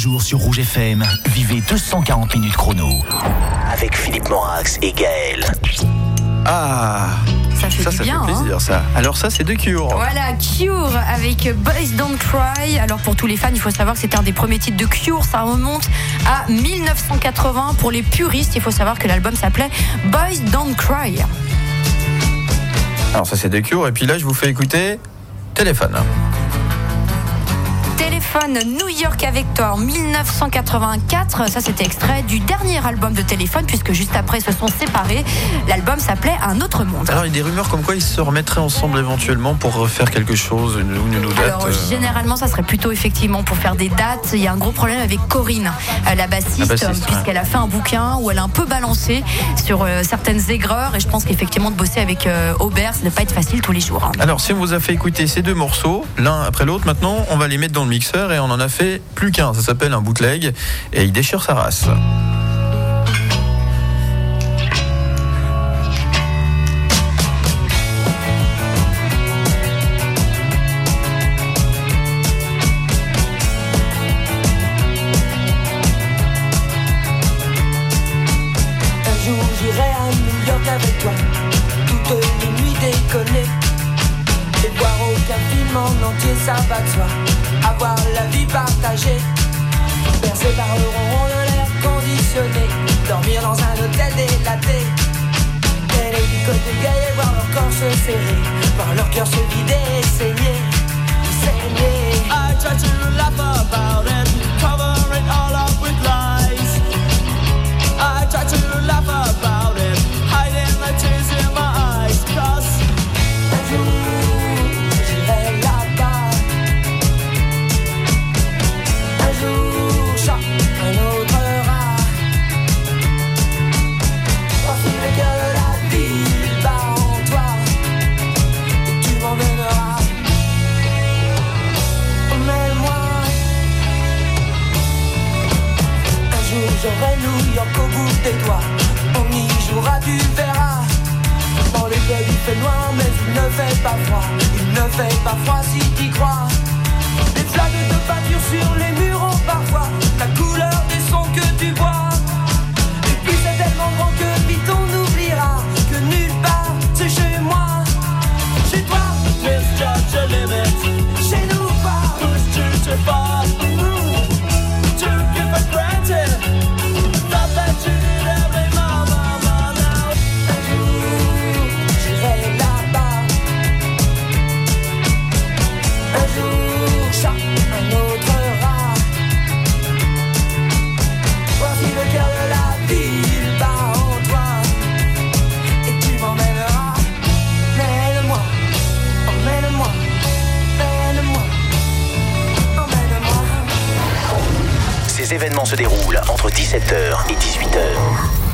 jours sur Rouge FM, vivez 240 minutes chrono. Avec Philippe Morax et Gaël. Ah, ça fait bien, plaisir, hein. Ça. Alors ça, c'est de Cure. Voilà, Cure avec Boys Don't Cry. Alors pour tous les fans, il faut savoir que c'était un des premiers titres de Cure. Ça remonte à 1980. Pour les puristes, il faut savoir que l'album s'appelait Boys Don't Cry. Alors ça, c'est de Cure. Et puis là, je vous fais écouter Téléphone. Téléphone, New York avec toi en 1984. Ça, c'était extrait du dernier album de Téléphone, puisque juste après, ils se sont séparés. L'album s'appelait Un autre monde. Alors, il y a des rumeurs comme quoi ils se remettraient ensemble éventuellement pour refaire quelque chose, une date. Alors, généralement, ça serait plutôt effectivement pour faire des dates. Il y a un gros problème avec Corinne, la bassiste, puisqu'elle a fait un bouquin où elle a un peu balancé sur certaines aigreurs. Et je pense qu'effectivement, de bosser avec Aubert, ça ne va pas être facile tous les jours. Hein. Alors, si on vous a fait écouter ces deux morceaux, l'un après l'autre, maintenant, on va les mettre dans le mixeur et on en a fait plus qu'un. Ça s'appelle un bootleg et il déchire sa race. Un jour j'irai à New York avec toi, toutes les nuits déconner, et voir aucun film en entier, ça va de soi. Avoir la vie partagée, bercé par le ronron de l'air conditionné, dormir dans un hôtel délaté, et les côté gay et voir leur corps se serrer, voir leur cœur se vider et saigner. I try to laugh about it, cover it all up with lies. I try to laugh about it, hiding the tears in my eyes, 'cause un jour j'irai là-bas, un jour chat, un autre rat. Voici le cœur de la ville bat en toi, et tu m'emmèneras. Emmène-moi. Un jour j'aurai New York au bout des doigts, on y jouera, tu verras. Dans les clubs il fait noir mais il ne fait pas froid, il ne fait pas froid si t'y crois. Des flaques de peinture sur les murs ont parfois la couleur des sons que tu vois. Et puis c'est tellement grand que vite on oubliera que nulle part c'est chez moi. Chez toi, misjudge the limit. Chez nous pas, push too far. To give for granted not that you did every moment now. Un jour j'irai là-bas, un jour chat, un autre rat. Voici le cœur de la ville bat en toi, et tu m'emmèneras. Emmène-moi, emmène-moi, emmène-moi, emmène-moi. Ces événements se déroulent entre 17h et 18h.